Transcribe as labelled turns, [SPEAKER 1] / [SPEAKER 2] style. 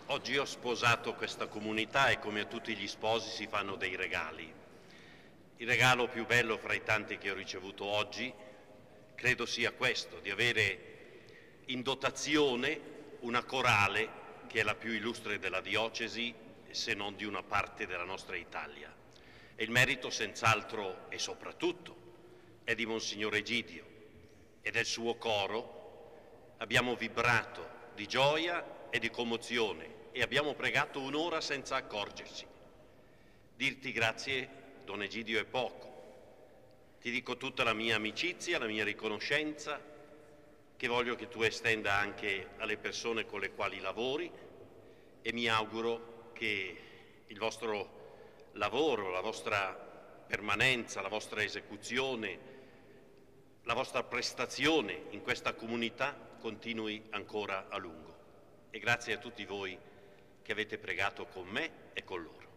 [SPEAKER 1] Oggi ho sposato questa comunità e come a tutti gli sposi si fanno dei regali. Il regalo più bello fra i tanti che ho ricevuto oggi credo sia questo, di avere in dotazione una corale che è la più illustre della diocesi, se non di una parte della nostra Italia. E il merito senz'altro e soprattutto è di Monsignore Egidio e del suo coro. Abbiamo vibrato di gioia e di commozione e abbiamo pregato un'ora senza accorgerci. Dirti grazie, Don Egidio, è poco. Ti dico tutta la mia amicizia, la mia riconoscenza, che voglio che tu estenda anche alle persone con le quali lavori, e mi auguro che il vostro lavoro, la vostra permanenza, la vostra esecuzione, la vostra prestazione in questa comunità continui ancora a lungo. E grazie a tutti voi che avete pregato con me e con loro.